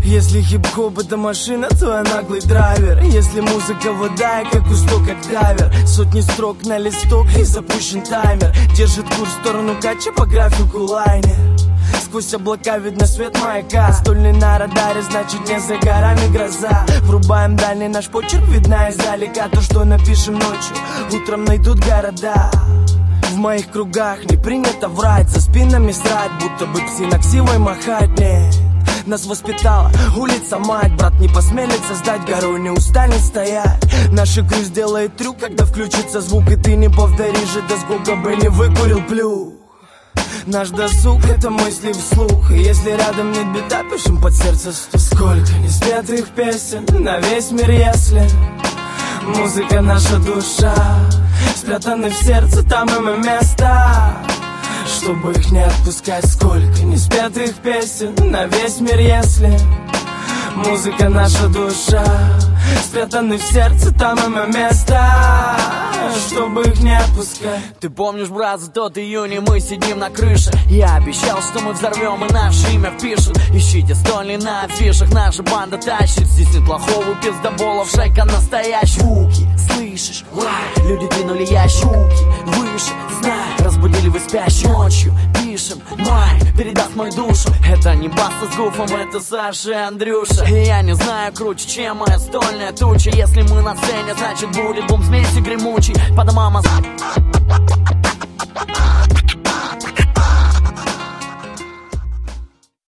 Если хип-хоп это машина, то я наглый драйвер. Если музыка вода, я как кусок, как дайвер. Сотни строк на листок и запущен таймер. Держит курс в сторону кача по графику лайнер. Сквозь облака видно свет маяка. Стольный на радаре, значит не за горами гроза. Врубаем дальний наш почерк, видна издалека. То, что напишем ночью, утром найдут города. В моих кругах не принято врать, за спинами срать, будто бы псина ксивой махать. Нет, нас воспитала улица мать. Брат не посмелит создать гору, не устанет стоять. Наш игру сделает трюк, когда включится звук. И ты не повторишь это, сколько бы не выкурил плюх. Наш досуг — это мысли вслух. И если рядом нет беда, пишем под сердце стук. Сколько неспетых песен на весь мир, если музыка наша душа. Спрятаны в сердце, там им и место, чтобы их не отпускать. Сколько неспетых песен на весь мир, если музыка наша душа. Спрятаны в сердце, там им и место, чтобы их не отпускать. Ты помнишь, брат, за тот июнь, и мы сидим на крыше. Я обещал, что мы взорвем и наше имя впишут. Ищите стольни на афишах, наша банда тащит. Здесь нет плохого пиздоболов, шайка настоящая. Звуки, слышишь? Лай, люди двинули ящик. Выше, знай, разбудили вы спящую. Ночью пишем, май, передаст мою душу. Это не Баста с Гуфом, это Саша и Андрюша. И я не знаю круче, чем моя стольная туча. Если мы на сцене, значит будет бум, смесь и гремучий. По домам